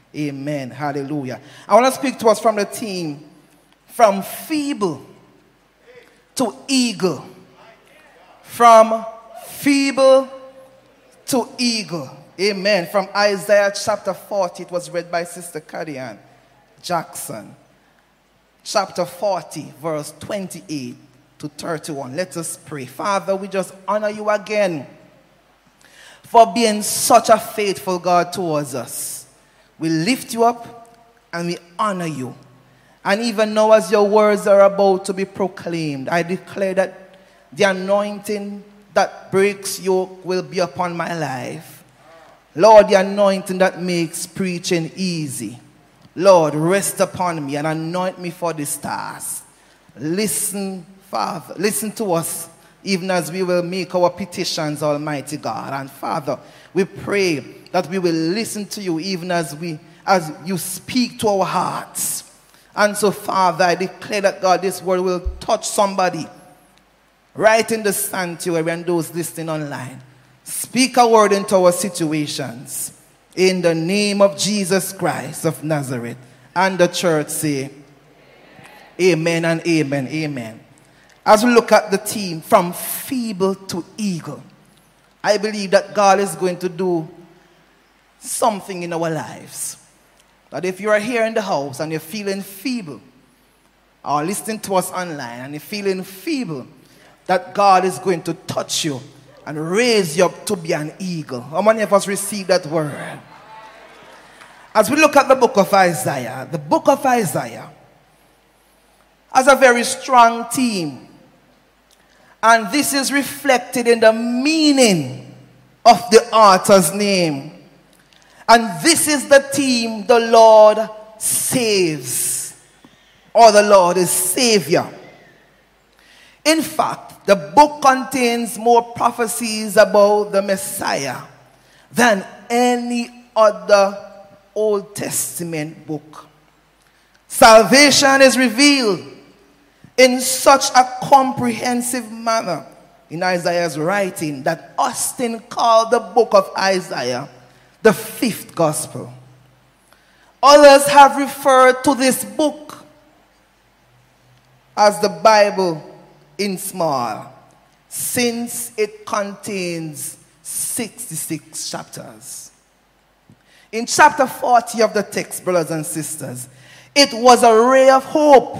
Amen. Hallelujah. I want to speak to us from the theme, from feeble to eagle. From feeble to eagle. Amen. From Isaiah chapter 40, it was read by Sister Carrie-Ann Jackson. Chapter 40, verse 28 to 31. Let us pray. Father, we just honor you again for being such a faithful God towards us. We lift you up and we honor you. And even now as your words are about to be proclaimed, I declare that the anointing that breaks yoke will be upon my life. Lord, the anointing that makes preaching easy. Lord, rest upon me and anoint me for this task. Listen, Father, listen to us even as we will make our petitions, Almighty God. And Father, we pray that we will listen to you even as you speak to our hearts. And so, Father, I declare that, God, this word will touch somebody right in the sanctuary and those listening online. Speak a word into our situations. In the name of Jesus Christ of Nazareth. And the church say, amen and amen, amen. As we look at the theme, from feeble to eagle, I believe that God is going to do something in our lives. That if you are here in the house and you're feeling feeble, or listening to us online and you're feeling feeble, that God is going to touch you and raise you up to be an eagle. How many of us received that word? As we look at the book of Isaiah has a very strong theme. And this is reflected in the meaning of the author's name. And this is the theme, the Lord saves, or the Lord is Savior. In fact, the book contains more prophecies about the Messiah than any other Old Testament book. Salvation is revealed in such a comprehensive manner in Isaiah's writing that Austin called the book of Isaiah the fifth gospel. Others have referred to this book as the Bible in small, since it contains 66 chapters. In chapter 40 of the text, brothers and sisters, it was a ray of hope.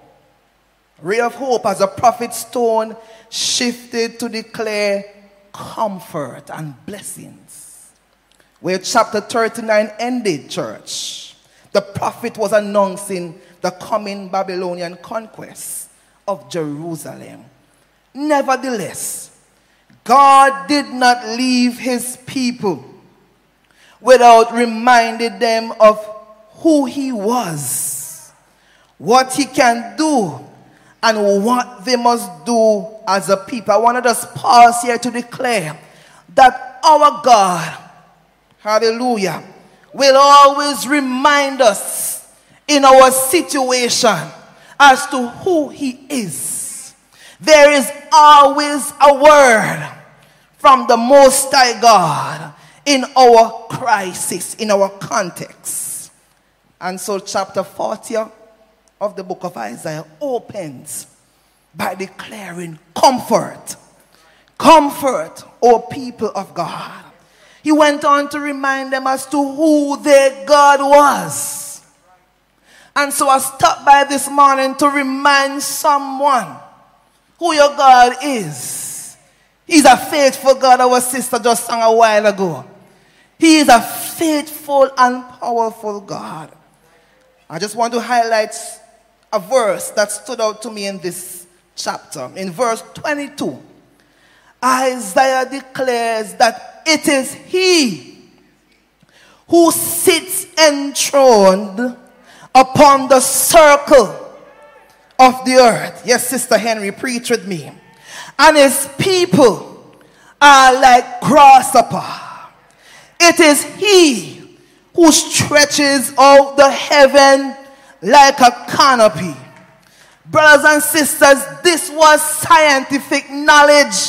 Ray of hope as a prophet's stone shifted to declare comfort and blessings. Where chapter 39 ended, church, the prophet was announcing the coming Babylonian conquest of Jerusalem. Nevertheless, God did not leave his people without reminding them of who he was, what he can do, and what they must do as a people. I want to just pause here to declare that our God, hallelujah, will always remind us in our situation as to who he is. There is always a word from the Most High God in our crisis, in our context. And so chapter 40 of the book of Isaiah opens by declaring comfort. Comfort, O people of God. He went on to remind them as to who their God was. And so I stopped by this morning to remind someone who your God is. He's a faithful God. Our sister just sang a while ago. He is a faithful and powerful God. I just want to highlight a verse that stood out to me in this chapter. In verse 22, Isaiah declares that it is he who sits enthroned upon the circle of the earth. Yes, Sister Henry, preach with me. And his people are like grasshopper. It is he who stretches out the heaven like a canopy. Brothers and sisters, this was scientific knowledge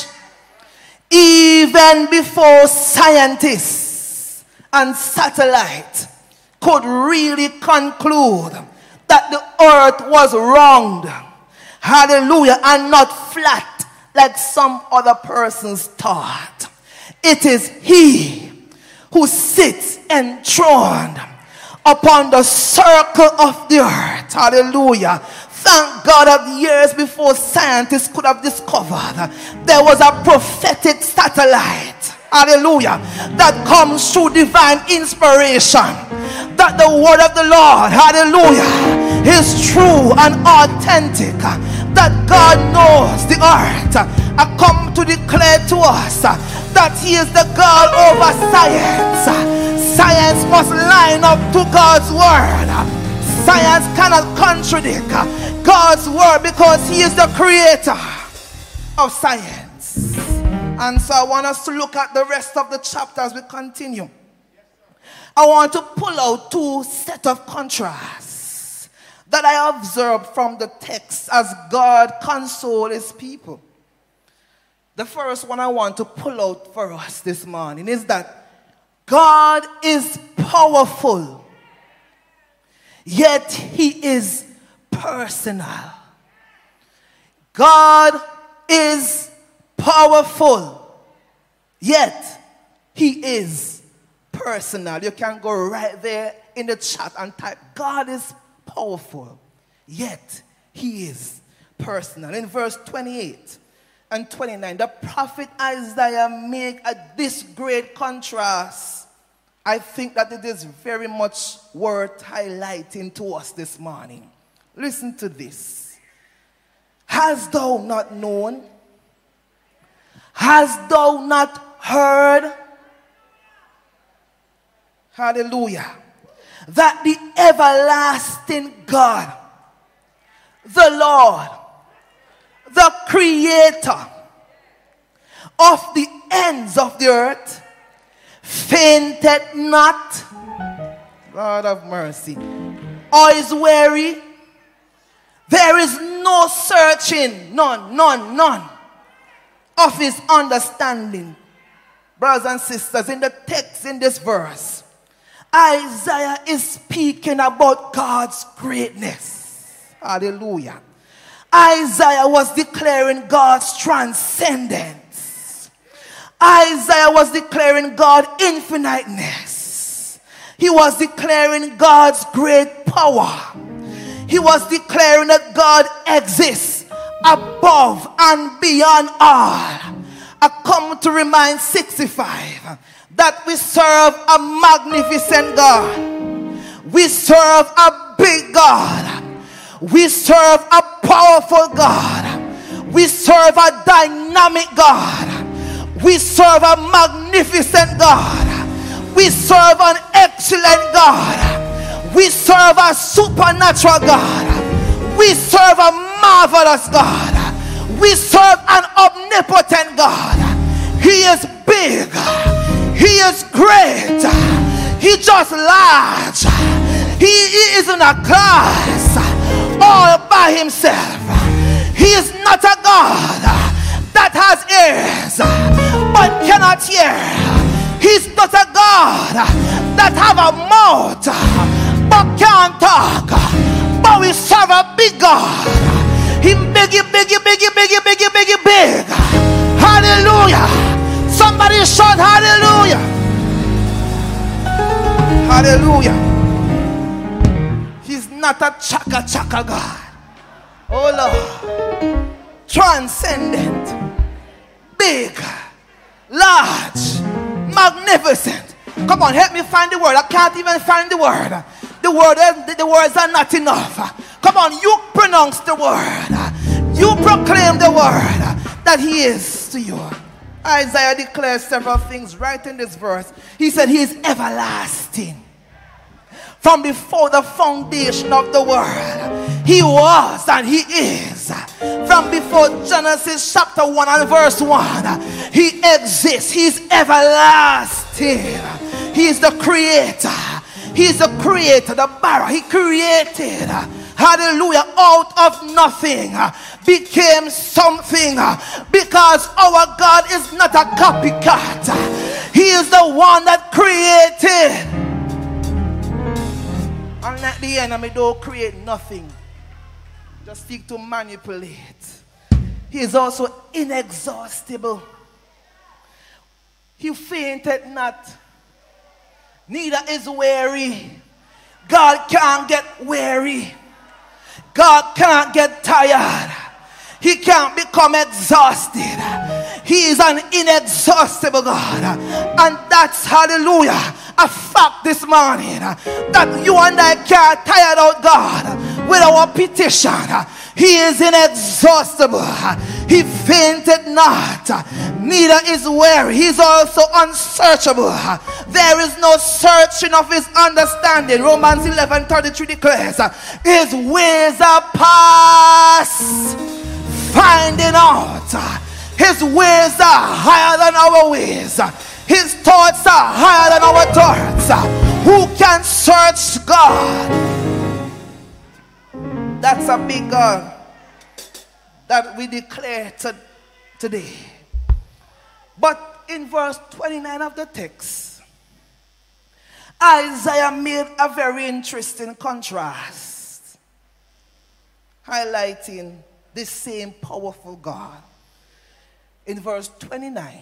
even before scientists and satellite could really conclude that the earth was round, hallelujah, and not flat like some other persons thought. It is he who sits enthroned upon the circle of the earth, hallelujah. Thank God that years before scientists could have discovered there was a prophetic satellite, hallelujah, that comes through divine inspiration, that the word of the Lord, hallelujah, is true and authentic, that God knows the earth. I come to declare to us that he is the God over science. Science must line up to God's word. Science cannot contradict God's word because he is the creator of science. And so I want us to look at the rest of the chapter as we continue. I want to pull out two set of contrasts that I observed from the text as God consoled his people. The first one I want to pull out for us this morning is that God is powerful, yet he is personal. God is powerful, yet he is personal. You can go right there in the chat and type, God is powerful, yet he is personal. In verse 28 and 29, the prophet Isaiah make this great contrast. I think that it is very much worth highlighting to us this morning. Listen to this. Hast thou not known? Hast thou not heard? Hallelujah. That the everlasting God, the Lord, the creator of the ends of the earth, fainted not, God of mercy, or is weary. There is no searching, none of his understanding. Brothers and sisters, in the text in this verse, Isaiah is speaking about God's greatness. Hallelujah. Isaiah was declaring God's transcendence. Isaiah was declaring God's infiniteness. He was declaring God's great power. He was declaring that God exists above and beyond all. I come to remind 65 that we serve a magnificent God. We serve a big God. We serve a powerful God. We serve a dynamic God. We serve a magnificent God. We serve an excellent God. We serve a supernatural God. We serve a marvelous God. We serve an omnipotent God. He is big. He is great. He just large. He is in a class all by himself. He is not a God that has ears but cannot hear. He's not a God that have a mouth but can't talk. But we serve a big God. He big. Hallelujah. Somebody shout hallelujah. Hallelujah. He's not a chaka God. Oh Lord. Transcendent. Big. Large. Magnificent. Come on, help me find the word. I can't even find the word. The words are not enough. Come on, you pronounce the word. You proclaim the word that he is to you. Isaiah declares several things right in this verse. He said he is everlasting. From before the foundation of the world, he was and he is. From before Genesis chapter 1 and verse 1, he exists. He's everlasting. He is the creator. He is the creator, the bara. He created, hallelujah, out of nothing became something, because our God is not a copycat. He is the one that created. Don't let the enemy don't create nothing. Just seek to manipulate. He is also inexhaustible. He fainted not, neither is weary. God can't get weary. God can't get tired. He can't become exhausted. He is an inexhaustible God. And that's, hallelujah, a fact this morning. That you and I can't tire out God with our petition. He is inexhaustible. He fainted not, neither is weary. He is also unsearchable. There is no searching of his understanding. Romans 11:33 declares, his ways are past finding out. His ways are higher than our ways. His thoughts are higher than our thoughts. Who can search God? That's a big God that we declare today. But in verse 29 of the text, Isaiah made a very interesting contrast, highlighting this same powerful God. In verse 29,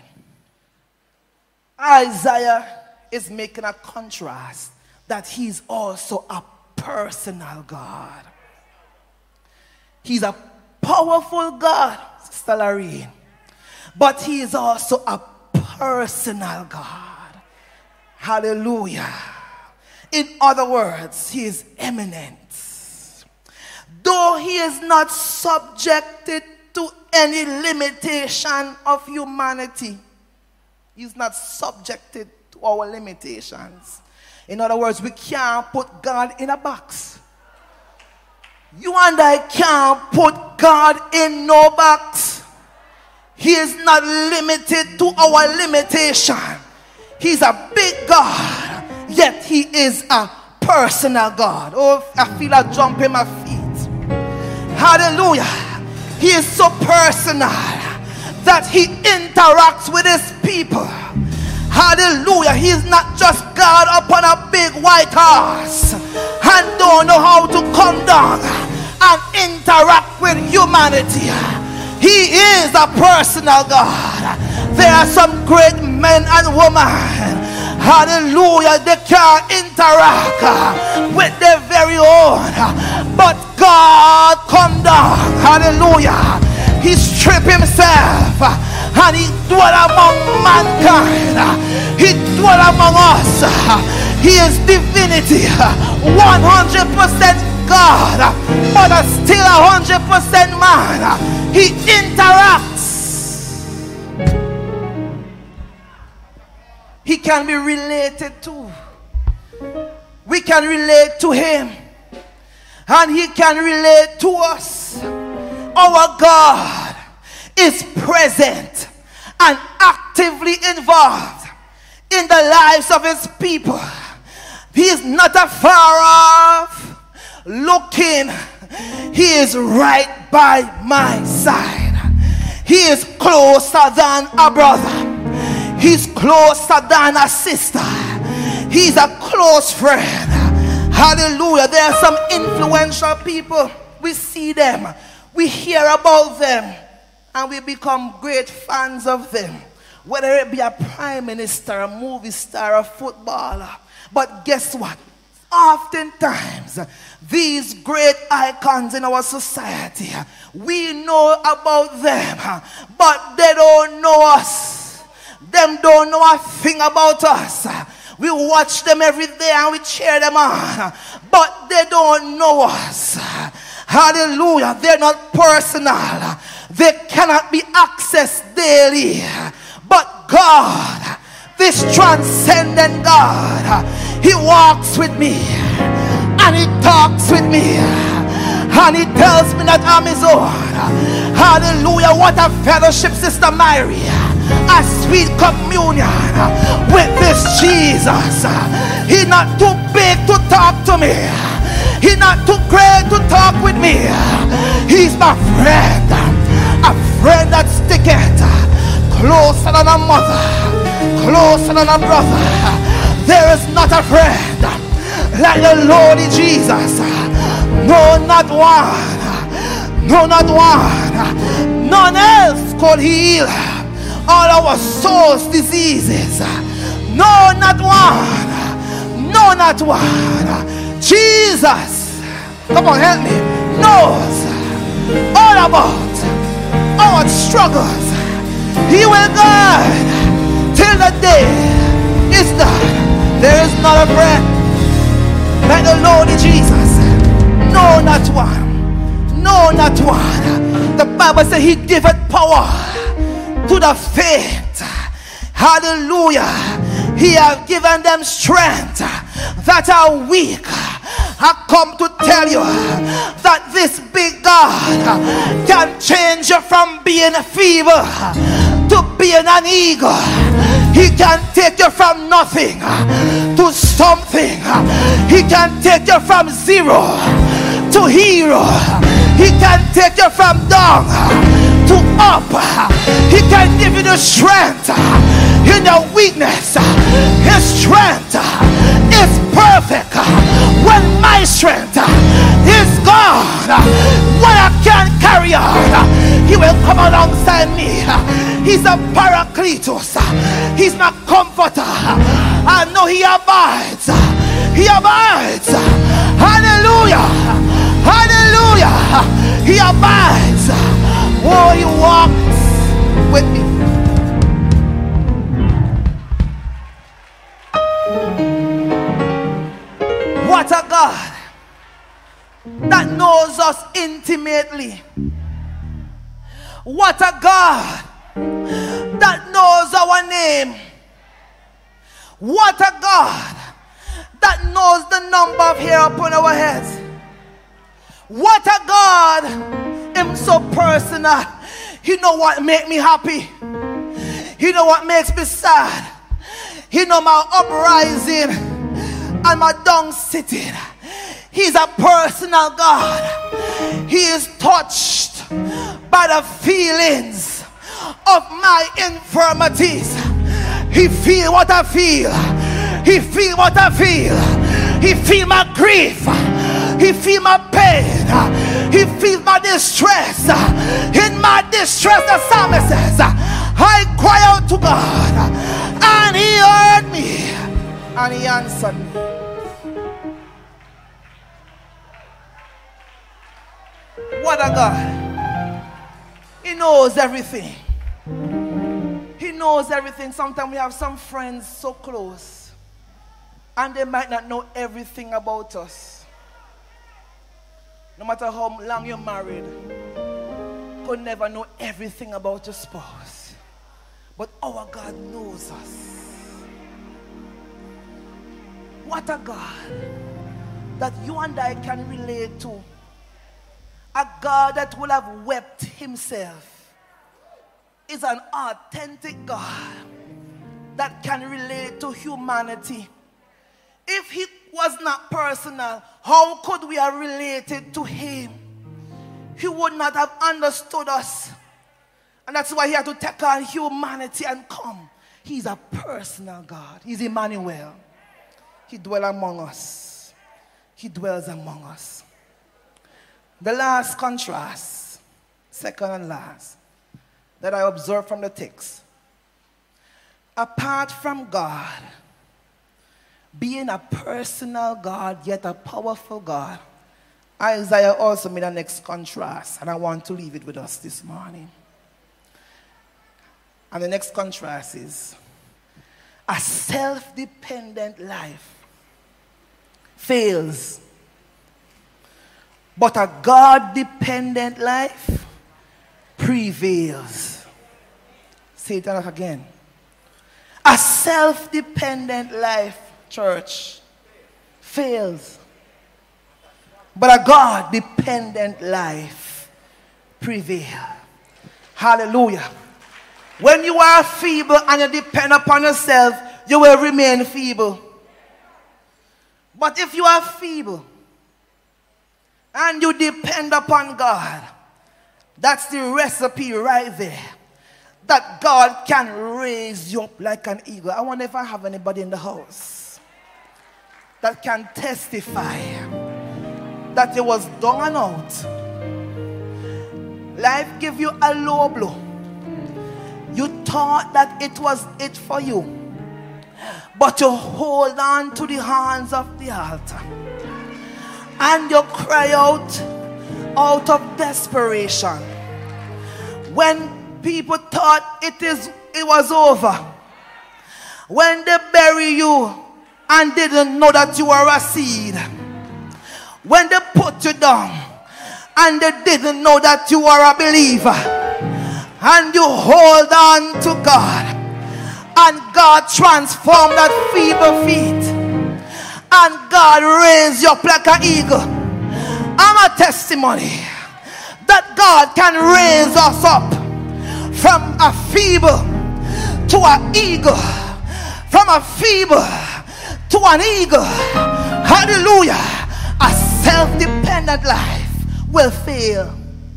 Isaiah is making a contrast that he's also a personal God. He's a powerful God, Sister Lorraine, but he is also a personal God. Hallelujah. In other words, he is eminent. Though he is not subjected to any limitation of humanity, he's not subjected to our limitations. In other words, we can't put God in a box. You and I can't put God in no box. He is not limited to our limitation. He's a big God, yet he is a personal God. Oh, I feel a jump in my feet. Hallelujah. He is so personal that he interacts with his people. Hallelujah. He is not just God upon a big white horse and don't know how to come down and interact with humanity. He is a personal God. There are some great men and women, hallelujah, they can't interact with their very own, but God come down, hallelujah. He stripped himself and he dwelt among mankind. He dwelt among us. He is divinity, 100% God, but still 100% man. He interacts. He can be related to. We can relate to him, and he can relate to us. Our God is present and actively involved in the lives of his people. He is not afar off looking. He is right by my side. He is closer than a brother. He's closer than a sister. He's a close friend. Hallelujah. There are some influential people. We see them. We hear about them. And we become great fans of them. Whether it be a prime minister, a movie star, a footballer. But guess what? Oftentimes, these great icons in our society, we know about them, but they don't know us. Them don't know a thing about us. We watch them every day and we cheer them on, but they don't know us. Hallelujah. They're not personal. They cannot be accessed daily. But God, this transcendent God, he walks with me and he talks with me and he tells me that I'm his own. Hallelujah. What a fellowship, Sister Mary. A sweet communion with this Jesus. He's not too big to talk to me. He's not too great to talk with me. He's my friend. A friend that sticketh closer than a mother, closer than a brother. There is not a friend like the Lord Jesus. No, not one. No, not one. None else could heal all our soul's diseases. No, not one. No, not one. Jesus, come on, help me, knows all about our struggles. He will guide till the day is done. There is not a breath like the Lord Jesus. No, not one. No, not one. The Bible says he giveth power to the faint. Hallelujah. He has given them strength that are weak. I come to tell you that this big God can change you from being feeble to being an eagle. He can take you from nothing to something. He can take you from zero to hero. He can take you from down to up. He can give you the strength in your weakness. His strength is perfect when my strength is gone. When I can't carry on, he will come alongside me. He's a paracletos. He's my comforter. I know he abides. He abides. Hallelujah. Hallelujah. He abides. Oh, he walks with me. What a God that knows us intimately. What a God that knows our name. What a God that knows the number of hair upon our heads. What a God, him so personal. He know what make me happy. He know what makes me sad. He know my uprising and my down sitting. He's a personal God. He is touched by the feelings of my infirmities. He feel what I feel. He feel what I feel. He feel my grief. He feel my pain. He feel my distress. In my distress, the psalmist says, I cry out to God, and he heard me, and he answered me. What a God. He knows everything. He knows everything. Sometimes we have some friends so close, and they might not know everything about us. No matter how long you're married, could never know everything about your spouse. But our God knows us. What a God that you and I can relate to. A God that will have wept himself is an authentic God that can relate to humanity. If he was not personal, how could we have related to him? He would not have understood us. And that's why he had to take on humanity and come. He's a personal God. He's Emmanuel. He dwells among us. He dwells among us. The last contrast, second and last, that I observed from the text. Apart from God, being a personal God, yet a powerful God, Isaiah also made a next contrast, and I want to leave it with us this morning. And the next contrast is a self-dependent life fails, but a God-dependent life prevails. Say it again. A self-dependent life, church, fails, but a God-dependent life prevails. Hallelujah. When you are feeble and you depend upon yourself, you will remain feeble. But if you are feeble and you depend upon God, that's the recipe right there. That God can raise you up like an eagle. I wonder if I have anybody in the house. that can testify that you was down and out. Life give you a low blow. You thought that it was it for you, but you hold on to the hands of the altar and you cry out of desperation. When people thought it was over, when they bury you and didn't know that you were a seed, when they put you down and they didn't know that you are a believer, and you hold on to God, and God transformed that feeble feet, and God raised you up like an eagle. I'm a testimony that God can raise us up from a feeble to an eagle, from a feeble to an eagle. Hallelujah. A self-dependent life will fail,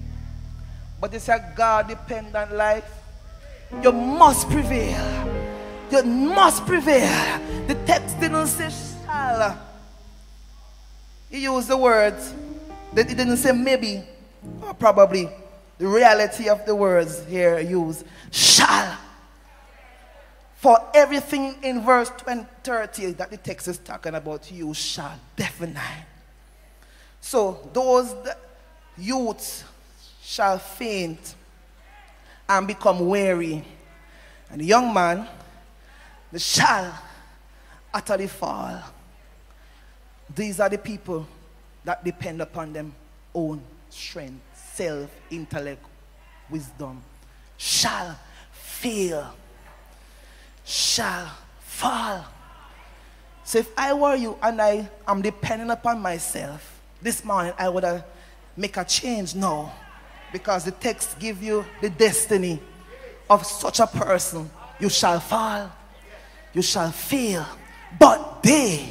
but it's a God-dependent life. You must prevail. You must prevail. The text didn't say shall. He used the words that it didn't say maybe or probably. The reality of the words here used shall. For everything in verse 30 that the text is talking about, you shall definitely. So those youths shall faint and become weary, and the young man, they shall utterly fall. These are the people that depend upon them own strength, self, intellect, wisdom. Shall fail, shall fall. So if I were you and I am depending upon myself, this morning I would have make a change now, because the text give you the destiny of such a person. You shall fall, you shall fail, but they,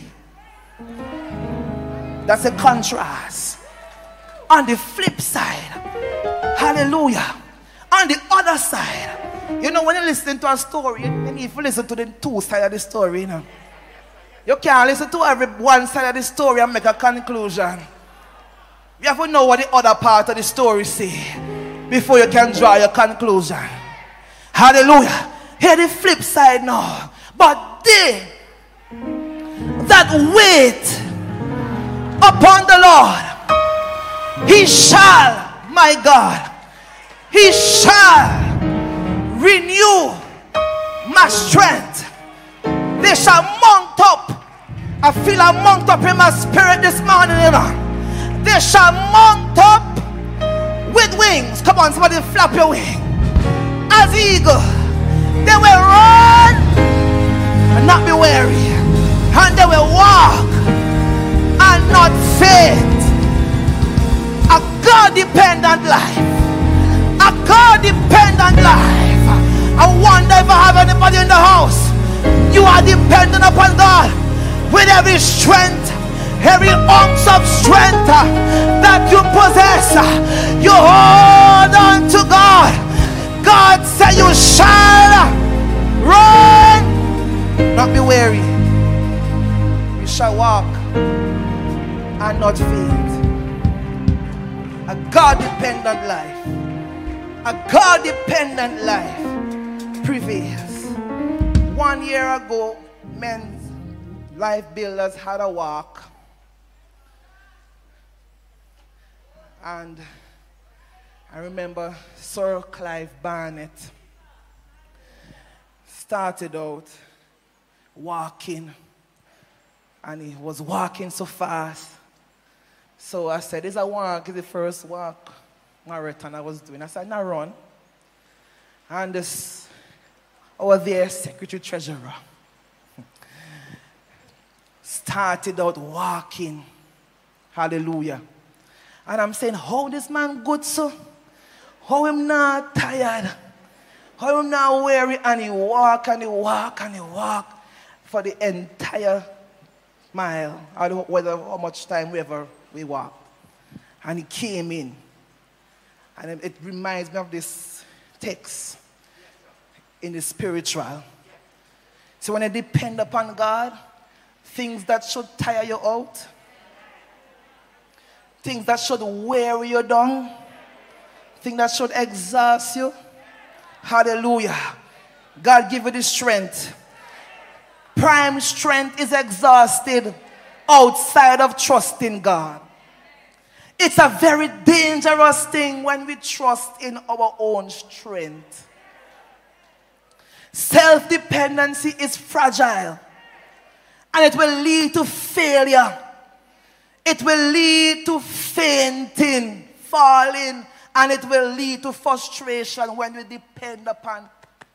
that's a contrast. On the flip side, hallelujah, on the other side, you know, when you listen to a story, you need to listen to the two sides of the story, you know. You can't listen to every one side of the story and make a conclusion. You have to know what the other part of the story say before you can draw your conclusion. Hallelujah. Hear the flip side now. But they that wait upon the Lord, he shall, my God, he shall renew my strength. They shall mount up. I feel I mount up in my spirit this morning, you know. They shall mount up with wings. Come on, somebody flap your wing. As eagle, they will run and not be weary, and they will walk and not faint. A God-dependent life. A God-dependent life. I wonder if I have anybody in the house. You are dependent upon God with every strength, every ounce of strength that you possess. You hold on to God. God said you shall run, not be weary. You shall walk and not faint. A God-dependent life, a God-dependent life prevails. 1 year ago, men's life builders had a walk, and I remember Sir Clive Barnett started out walking, and he was walking so fast. So I said, "This is a walk, it's the first walk marathon I was doing." I said, "Now run." And this, our there secretary treasurer started out walking. Hallelujah. And I'm saying, how this man good, so? How him not tired? How him not weary? And he walk and he walk and he walk for the entire mile. I don't know whether how much time we walked. And he came in. And it reminds me of this text in the spiritual. So when I depend upon God, things that should tire you out, things that should wear you down, things that should exhaust you. Hallelujah. God give you the strength. Prime strength is exhausted outside of trusting God. It's a very dangerous thing when we trust in our own strength. Self-dependency is fragile, and it will lead to failure. It will lead to fainting, falling, and it will lead to frustration when we depend upon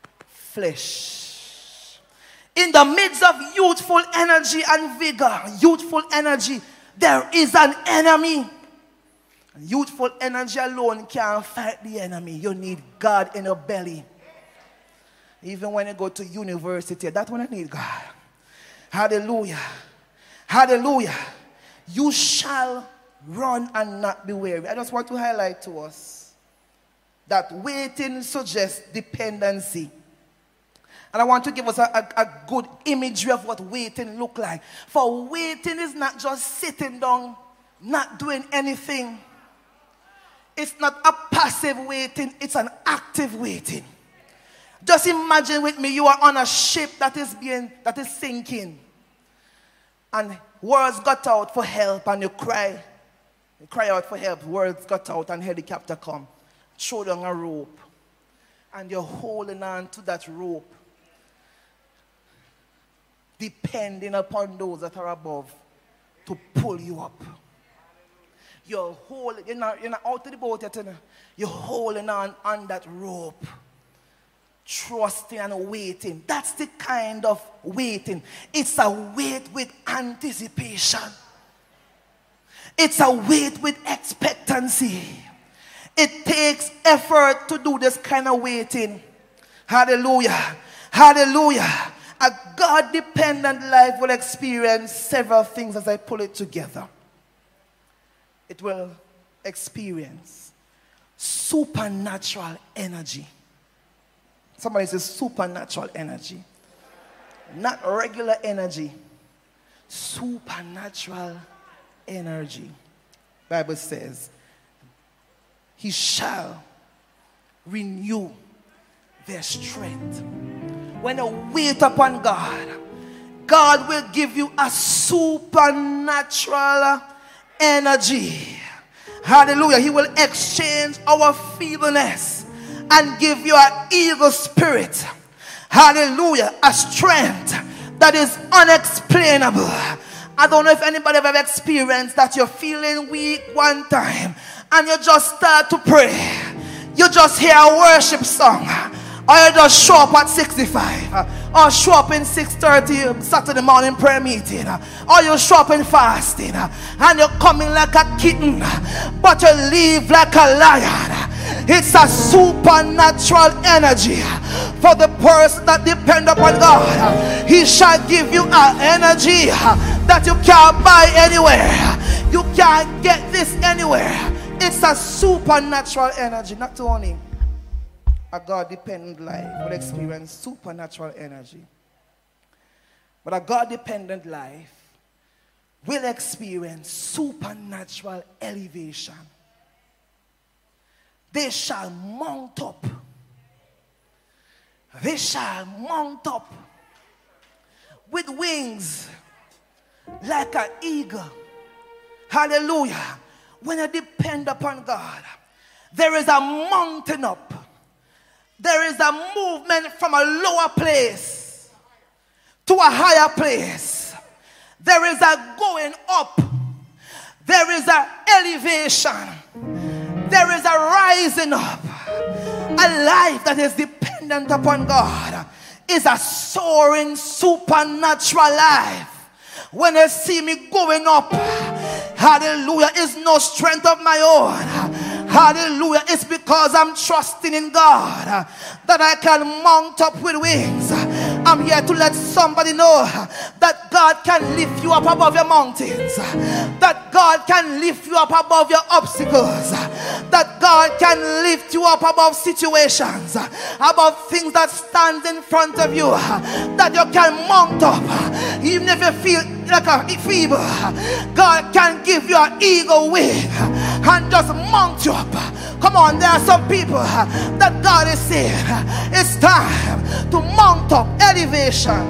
flesh. In the midst of youthful energy and vigor, youthful energy, there is an enemy. Youthful energy alone can't fight the enemy. You need God in your belly. Even when you go to university, that's when I need God. Hallelujah. Hallelujah. You shall run and not be weary. I just want to highlight to us that waiting suggests dependency. And I want to give us a good imagery of what waiting look like. For waiting is not just sitting down, not doing anything. It's not a passive waiting, it's an active waiting. Just imagine with me, you are on a ship that is sinking. And words got out for help, and you cry out for help. Words got out, and helicopter come. Throw down a rope. And you're holding on to that rope, depending upon those that are above to pull you up. You're not out of the boat yet. You're holding on that rope, trusting and waiting. That's the kind of waiting. It's a wait with anticipation. It's a wait with expectancy. It takes effort to do this kind of waiting. Hallelujah. Hallelujah. A God-dependent life will experience several things as I pull it together. It will experience supernatural energy. Somebody says supernatural energy. Not regular energy. Supernatural energy. Bible says, He shall renew their strength. When you wait upon God, God will give you a supernatural energy. Hallelujah. He will exchange our feebleness and give you an eagle spirit. Hallelujah. A strength that is unexplainable. I don't know if anybody have ever experienced that you're feeling weak one time and you just start to pray. You just hear a worship song, or you just show up at 65, or show up in 6:30 Saturday morning prayer meeting, or you show up in fasting, and you're coming like a kitten, but you leave like a lion. It's a supernatural energy for the person that depends upon God. He shall give you an energy that you can't buy anywhere. You can't get this anywhere. It's a supernatural energy. Not only a God-dependent life will experience supernatural energy, but a God-dependent life will experience supernatural elevation. They shall mount up. They shall mount up with wings like an eagle. Hallelujah. When you depend upon God, there is a mountain up. There is a movement from a lower place to a higher place. There is a going up. There is an elevation. There is a rising up. A life that is dependent upon God is a soaring supernatural life. When you see me going up, hallelujah, it's no strength of my own. Hallelujah, it's because I'm trusting in God that I can mount up with wings. I I'm here to let somebody know that God can lift you up above your mountains, that God can lift you up above your obstacles, that God can lift you up above situations, above things that stand in front of you, that you can mount up even if you feel like a feeble. God can give you an eagle wing and just mount you up. Come on, there are some people that God is saying it's time to mount up. Elevation.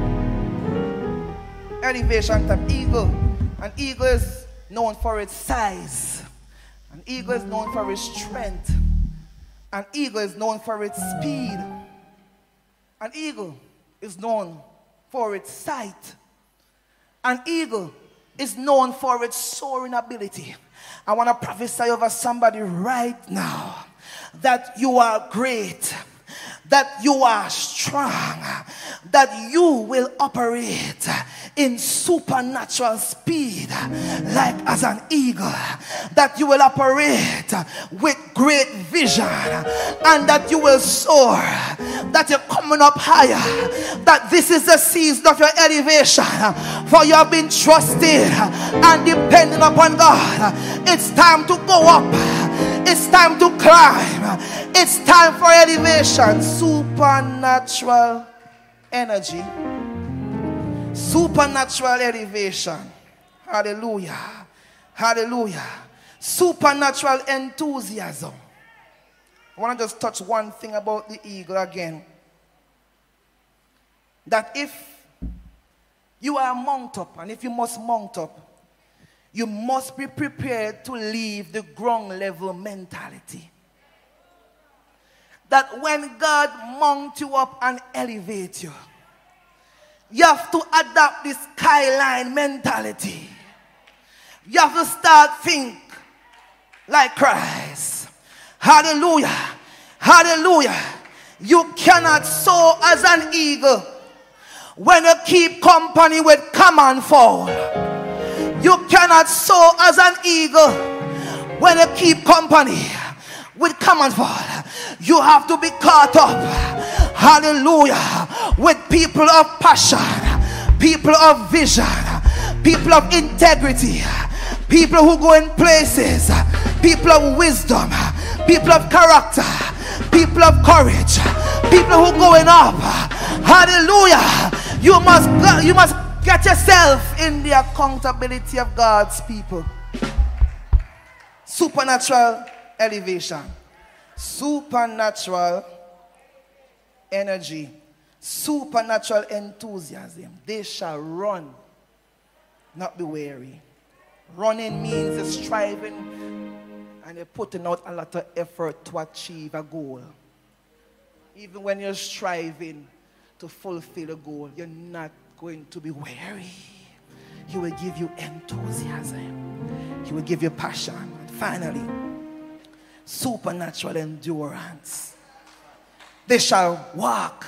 Elevation time. Eagle. An eagle is known for its size. An eagle is known for its strength. An eagle is known for its speed. An eagle is known for its sight. An eagle is known for its soaring ability. I want to prophesy over somebody right now that you are great, that you are strong, that you will operate in supernatural speed like as an eagle, that you will operate with great vision, and that you will soar, that you're coming up higher, that this is the season of your elevation, for you have been trusting and depending upon God. It's time to go up. It's time to climb. It's time for elevation. Supernatural energy. Supernatural elevation. Hallelujah. Hallelujah. Supernatural enthusiasm. I want to just touch one thing about the eagle again. That if you are mount up, and if you must mount up, you must be prepared to leave the ground level mentality. That when God mount you up and elevate you, you have to adopt this skyline mentality. You have to start think like Christ. Hallelujah. Hallelujah. You cannot soar as an eagle when you keep company with common fowl. You cannot soar as an eagle when you keep company with common fowl. You have to be caught up, hallelujah, with people of passion, people of vision, people of integrity, people who go in places, people of wisdom, people of character, people of courage, people who going up. Hallelujah. You must get yourself in the accountability of God's people. Supernatural elevation. Supernatural energy. Supernatural enthusiasm. They shall run, not be weary. Running means you're striving and you're putting out a lot of effort to achieve a goal. Even when you're striving to fulfill a goal, you're not going to be weary. He will give you enthusiasm. He will give you passion. And finally, supernatural endurance. They shall walk.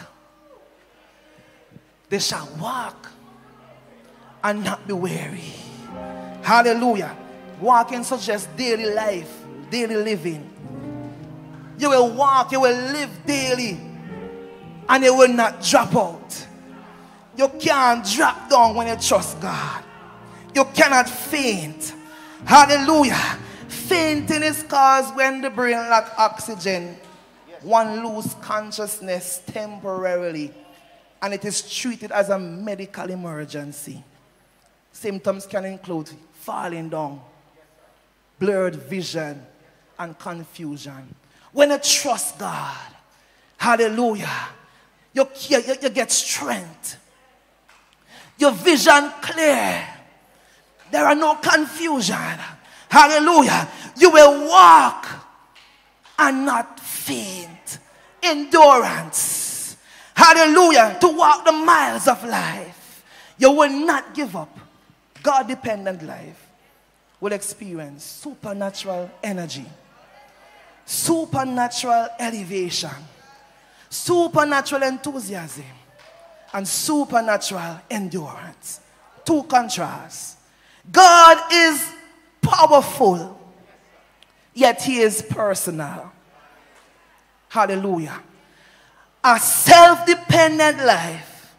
They shall walk and not be weary. Hallelujah. Walking suggests daily life, daily living. You will walk, you will live daily, and you will not drop out. You can't drop down when you trust God. You cannot faint. Hallelujah. Fainting is caused when the brain lacks oxygen. One loses consciousness temporarily, and it is treated as a medical emergency. Symptoms can include falling down, blurred vision, and confusion. When you trust God, hallelujah, you get strength. Your vision clear. There are no confusion. Hallelujah. You will walk and not faint. Endurance. Hallelujah. To walk the miles of life. You will not give up. God-dependent life will experience supernatural energy, supernatural elevation, supernatural enthusiasm, and supernatural endurance. Two contrasts. God is powerful, yet he is personal. Hallelujah. A self-dependent life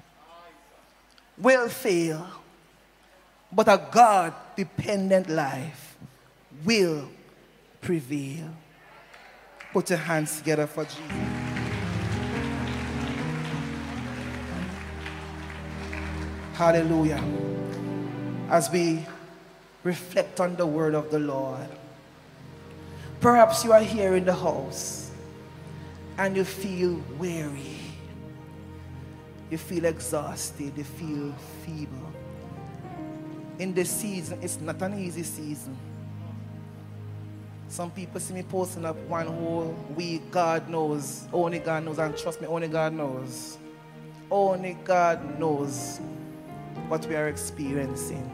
will fail, but a God-dependent life will prevail. Put your hands together for Jesus. Hallelujah. As we reflect on the word of the Lord, perhaps you are here in the house and you feel weary. You feel exhausted. You feel feeble. In this season, it's not an easy season. Some people see me posting up one whole week. God knows. Only God knows. And trust me, only God knows. Only God knows what we are experiencing.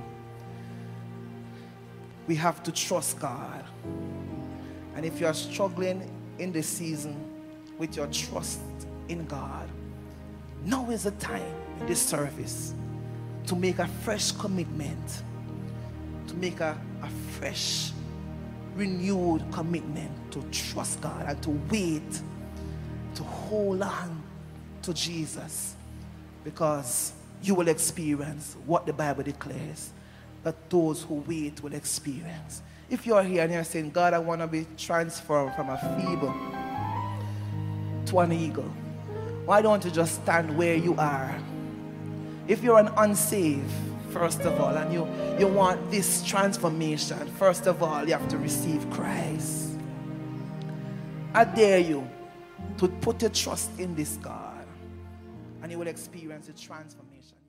We have to trust God. And if you are struggling in this season with your trust in God, now is the time in this service to make a fresh commitment, to make a fresh, renewed commitment to trust God and to wait, to hold on to Jesus, because you will experience what the Bible declares, that those who wait will experience. If you're here and you're saying, God, I want to be transformed from a feeble to an eagle, why don't you just stand where you are? If you're an unsaved, first of all, and you want this transformation, first of all, you have to receive Christ. I dare you to put your trust in this God, and you will experience a transformation.